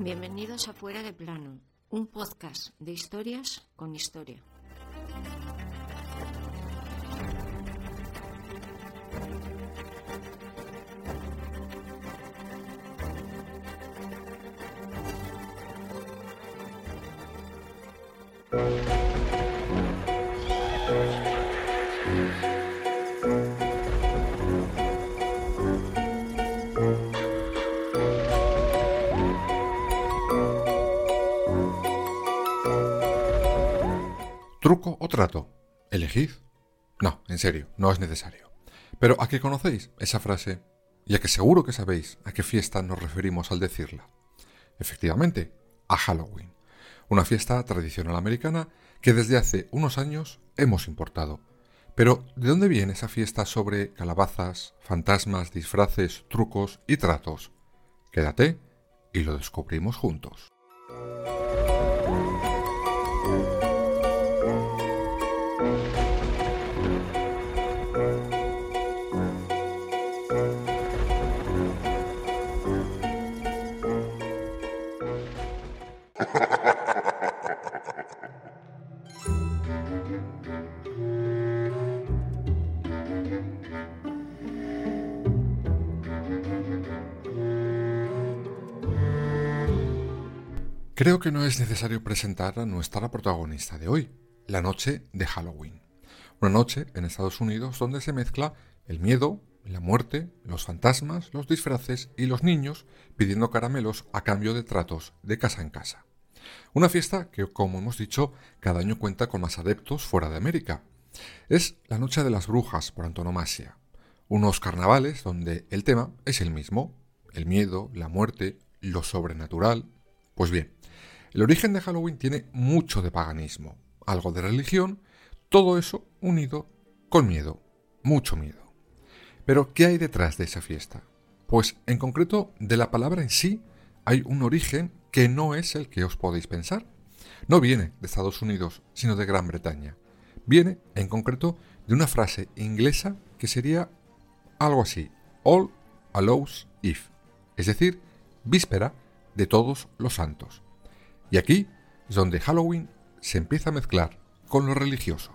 Bienvenidos a Fuera de Plano, un podcast de historias con historia. ¿Truco o trato? ¿Elegid? No, en serio, no es necesario. Pero ¿a qué conocéis esa frase? Y a que seguro que sabéis a qué fiesta nos referimos al decirla. Efectivamente, a Halloween, una fiesta tradicional americana que desde hace unos años hemos importado. Pero, ¿de dónde viene esa fiesta sobre calabazas, fantasmas, disfraces, trucos y tratos? Quédate y lo descubrimos juntos. Creo que no es necesario presentar a nuestra protagonista de hoy, la noche de Halloween. Una noche en Estados Unidos donde se mezcla el miedo, la muerte, los fantasmas, los disfraces y los niños pidiendo caramelos a cambio de tratos de casa en casa. Una fiesta que, como hemos dicho, cada año cuenta con más adeptos fuera de América. Es la noche de las brujas por antonomasia. Unos carnavales donde el tema es el mismo, el miedo, la muerte, lo sobrenatural. Pues bien, el origen de Halloween tiene mucho de paganismo, algo de religión, todo eso unido con miedo, mucho miedo. Pero, ¿qué hay detrás de esa fiesta? Pues, en concreto, de la palabra en sí hay un origen que no es el que os podéis pensar. No viene de Estados Unidos, sino de Gran Bretaña. Viene, en concreto, de una frase inglesa que sería algo así: All Hallows Eve, es decir, víspera de todos los santos. Y aquí es donde Halloween se empieza a mezclar con lo religioso.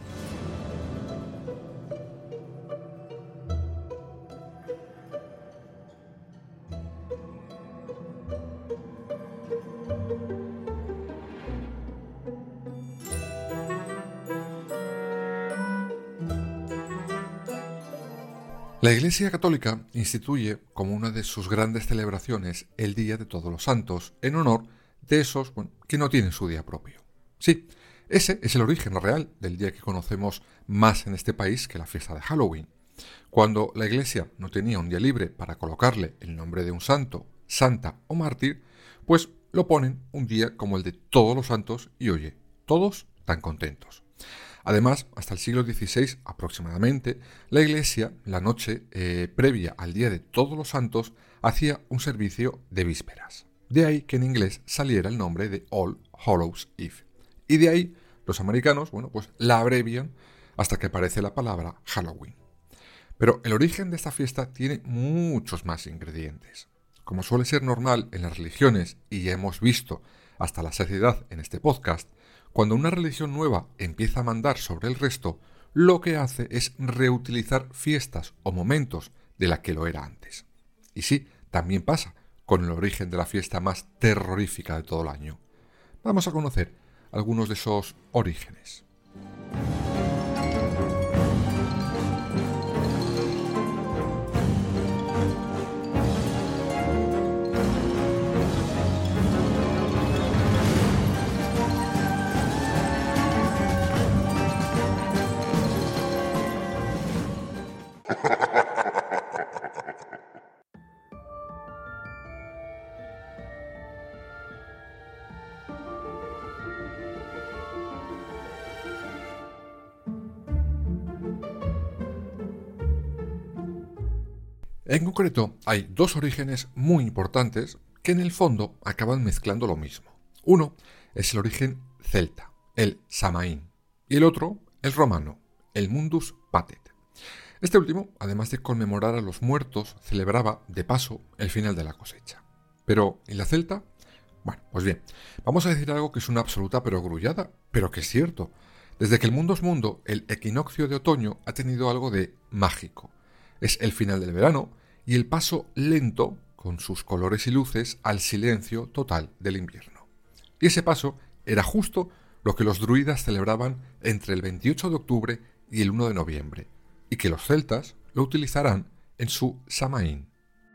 La Iglesia Católica instituye como una de sus grandes celebraciones el Día de Todos los Santos, en honor de esos que no tienen su día propio. Sí, ese es el origen real del día que conocemos más en este país que la fiesta de Halloween. Cuando la Iglesia no tenía un día libre para colocarle el nombre de un santo, santa o mártir, pues lo ponen un día como el de Todos los Santos y oye, todos tan contentos. Además, hasta el siglo XVI aproximadamente, la Iglesia, la noche previa al Día de Todos los Santos, hacía un servicio de vísperas. De ahí que en inglés saliera el nombre de All Hallows Eve. Y de ahí los americanos, pues la abrevian hasta que aparece la palabra Halloween. Pero el origen de esta fiesta tiene muchos más ingredientes. Como suele ser normal en las religiones, y ya hemos visto hasta la saciedad en este podcast, cuando una religión nueva empieza a mandar sobre el resto, lo que hace es reutilizar fiestas o momentos de la que lo era antes. Y sí, también pasa con el origen de la fiesta más terrorífica de todo el año. Vamos a conocer algunos de esos orígenes. En concreto, hay dos orígenes muy importantes que en el fondo acaban mezclando lo mismo. Uno es el origen celta, el Samaín, y el otro, el romano, el Mundus Patet. Este último, además de conmemorar a los muertos, celebraba, de paso, el final de la cosecha. Pero, ¿y la celta? Bueno, pues bien, vamos a decir algo que es una absoluta perogrullada, pero que es cierto. Desde que el mundo es mundo, el equinoccio de otoño ha tenido algo de mágico. Es el final del verano y el paso lento, con sus colores y luces, al silencio total del invierno. Y ese paso era justo lo que los druidas celebraban entre el 28 de octubre y el 1 de noviembre, y que los celtas lo utilizarán en su Samaín.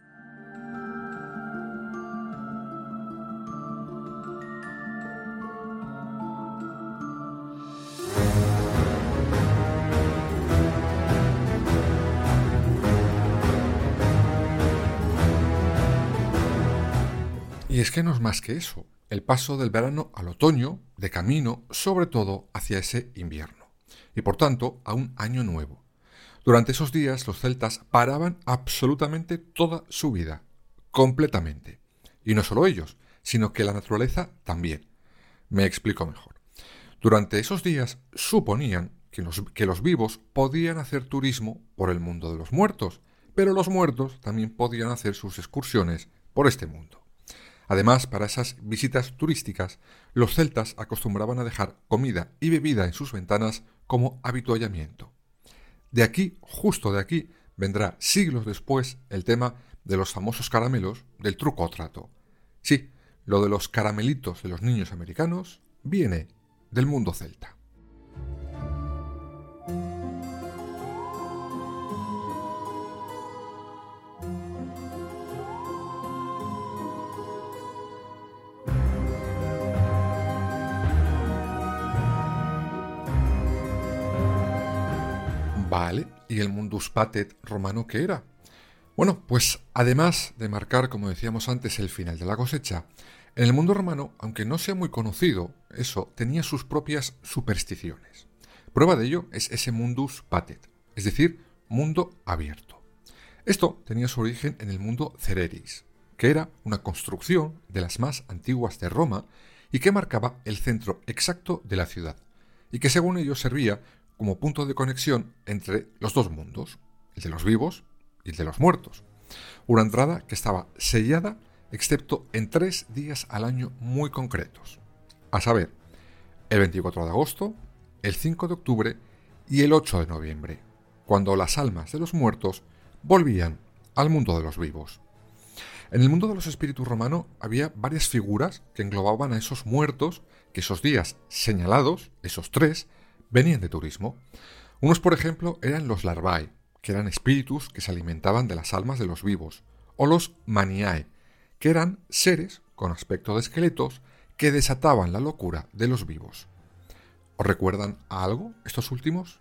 Y es que no es más que eso, el paso del verano al otoño, de camino, sobre todo hacia ese invierno, y por tanto a un año nuevo. Durante esos días los celtas paraban absolutamente toda su vida, completamente. Y no solo ellos, sino que la naturaleza también. Me explico mejor. Durante esos días suponían que los vivos podían hacer turismo por el mundo de los muertos, pero los muertos también podían hacer sus excursiones por este mundo. Además, para esas visitas turísticas, los celtas acostumbraban a dejar comida y bebida en sus ventanas como avituallamiento. De aquí, justo de aquí, vendrá siglos después el tema de los famosos caramelos del truco o trato. Sí, lo de los caramelitos de los niños americanos viene del mundo celta. Vale, ¿y el mundus patet romano qué era? Bueno, pues además de marcar, como decíamos antes, el final de la cosecha, en el mundo romano, aunque no sea muy conocido, eso tenía sus propias supersticiones. Prueba de ello es ese mundus patet, es decir, mundo abierto. Esto tenía su origen en el mundo cereris, que era una construcción de las más antiguas de Roma y que marcaba el centro exacto de la ciudad, y que según ellos servía como punto de conexión entre los dos mundos, el de los vivos y el de los muertos. Una entrada que estaba sellada excepto en 3 días al año muy concretos, a saber, el 24 de agosto, el 5 de octubre y el 8 de noviembre, cuando las almas de los muertos volvían al mundo de los vivos. En el mundo de los espíritus romano había varias figuras que englobaban a esos muertos que esos días señalados, esos 3, venían de turismo. Unos, por ejemplo, eran los larvae, que eran espíritus que se alimentaban de las almas de los vivos, o los maniae, que eran seres con aspecto de esqueletos que desataban la locura de los vivos. ¿Os recuerdan a algo estos últimos?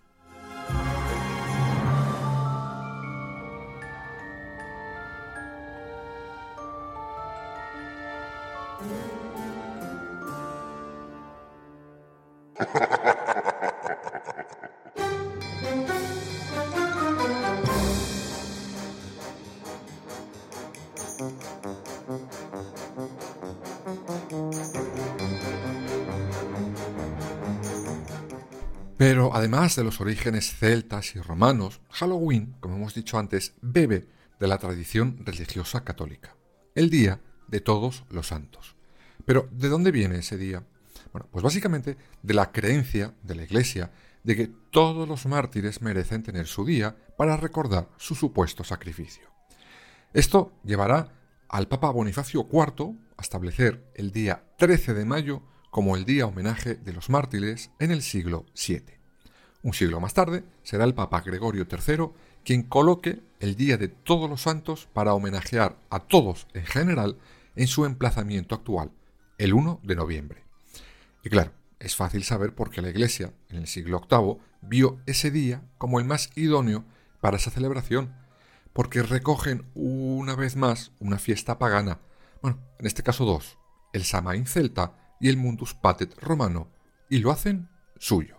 Pero además de los orígenes celtas y romanos, Halloween, como hemos dicho antes, bebe de la tradición religiosa católica, el Día de Todos los Santos. Pero, ¿de dónde viene ese día? Bueno, pues básicamente de la creencia de la Iglesia de que todos los mártires merecen tener su día para recordar su supuesto sacrificio. Esto llevará al Papa Bonifacio IV a establecer el día 13 de mayo como el día homenaje de los mártires en el siglo VII. Un siglo más tarde será el Papa Gregorio III quien coloque el Día de Todos los Santos para homenajear a todos en general en su emplazamiento actual, el 1 de noviembre. Y claro, es fácil saber por qué la Iglesia, en el siglo VIII, vio ese día como el más idóneo para esa celebración, porque recogen una vez más una fiesta pagana, bueno, en este caso 2, el Samaín celta y el Mundus Patet romano, y lo hacen suyo.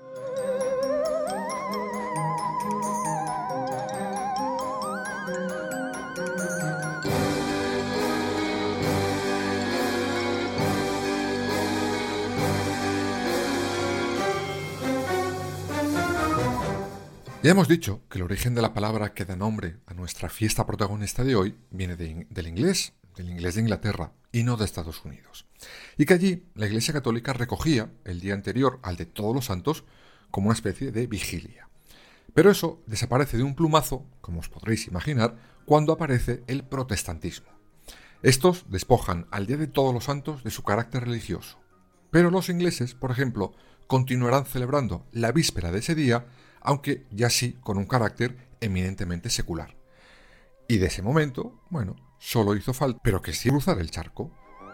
Ya hemos dicho que el origen de la palabra que da nombre a nuestra fiesta protagonista de hoy viene del inglés de Inglaterra, y no de Estados Unidos. Y que allí la Iglesia Católica recogía el día anterior al de Todos los Santos como una especie de vigilia. Pero eso desaparece de un plumazo, como os podréis imaginar, cuando aparece el protestantismo. Estos despojan al Día de Todos los Santos de su carácter religioso. Pero los ingleses, por ejemplo, continuarán celebrando la víspera de ese día, aunque ya sí con un carácter eminentemente secular. Y de ese momento, bueno, solo hizo falta, pero que sí cruzar el charco.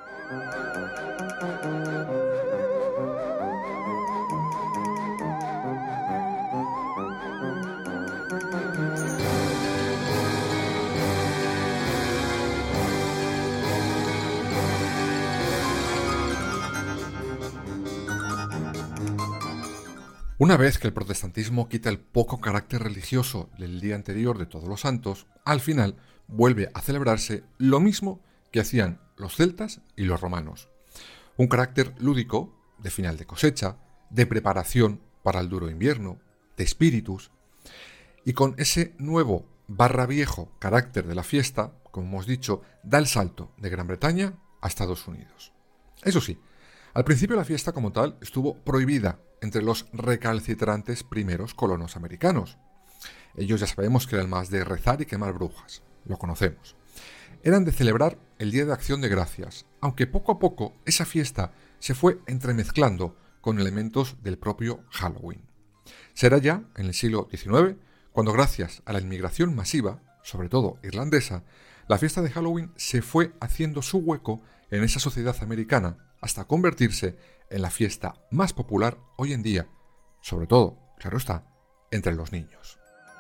Una vez que el protestantismo quita el poco carácter religioso del día anterior de Todos los Santos, al final vuelve a celebrarse lo mismo que hacían los celtas y los romanos. Un carácter lúdico, de final de cosecha, de preparación para el duro invierno, de espíritus, y con ese nuevo /viejo carácter de la fiesta, como hemos dicho, da el salto de Gran Bretaña a Estados Unidos. Eso sí, al principio la fiesta como tal estuvo prohibida entre los recalcitrantes primeros colonos americanos. Ellos ya sabemos que eran más de rezar y quemar brujas, lo conocemos. Eran de celebrar el Día de Acción de Gracias, aunque poco a poco esa fiesta se fue entremezclando con elementos del propio Halloween. Será ya en el siglo XIX cuando, gracias a la inmigración masiva, sobre todo irlandesa, la fiesta de Halloween se fue haciendo su hueco en esa sociedad americana hasta convertirse en la fiesta más popular hoy en día, sobre todo, claro está, entre los niños.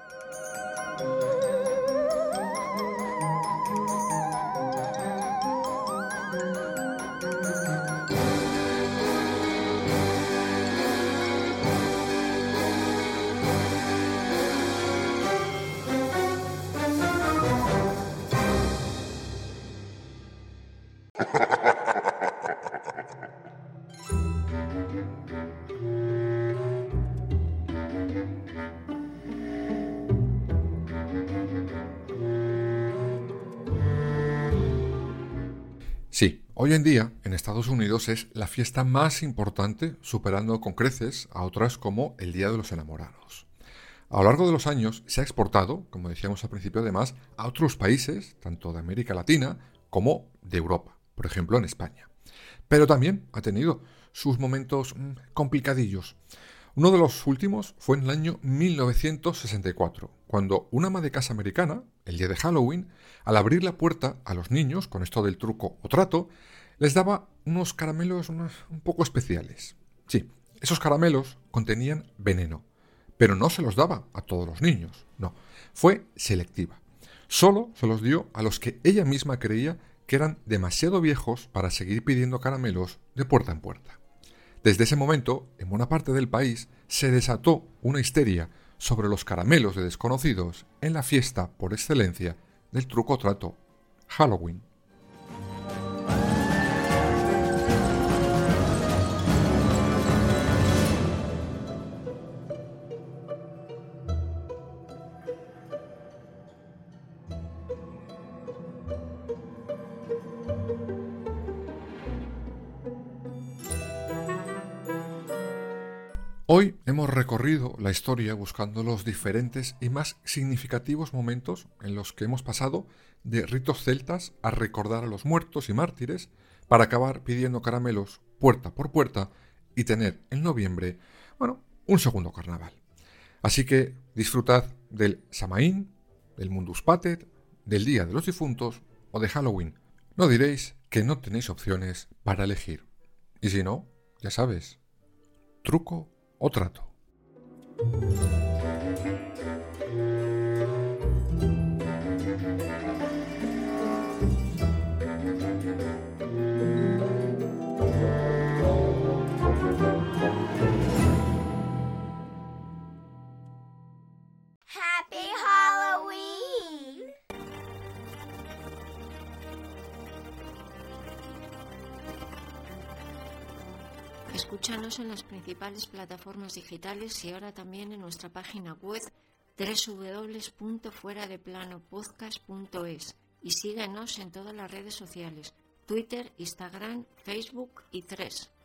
Sí, hoy en día en Estados Unidos es la fiesta más importante, superando con creces a otras como el Día de los Enamorados. A lo largo de los años se ha exportado, como decíamos al principio además, a otros países, tanto de América Latina como de Europa, por ejemplo en España. Pero también ha tenido sus momentos complicadillos. Uno de los últimos fue en el año 1964, cuando una ama de casa americana, el día de Halloween, al abrir la puerta a los niños con esto del truco o trato, les daba unos caramelos un poco especiales. Sí, esos caramelos contenían veneno, pero no se los daba a todos los niños, no, fue selectiva. Solo se los dio a los que ella misma creía que eran demasiado viejos para seguir pidiendo caramelos de puerta en puerta. Desde ese momento, en buena parte del país, se desató una histeria sobre los caramelos de desconocidos en la fiesta por excelencia del truco-trato, Halloween. Hoy hemos recorrido la historia buscando los diferentes y más significativos momentos en los que hemos pasado de ritos celtas a recordar a los muertos y mártires para acabar pidiendo caramelos puerta por puerta y tener en noviembre, un segundo carnaval. Así que disfrutad del Samaín, del Mundus Pater, del Día de los Difuntos o de Halloween. No diréis que no tenéis opciones para elegir. Y si no, ya sabes, truco o trato. Happy Halloween! Escúchanos en las principales plataformas digitales y ahora también en nuestra página web www.fueradeplanopodcast.es y síguenos en todas las redes sociales. Twitter, Instagram, Facebook y Threads.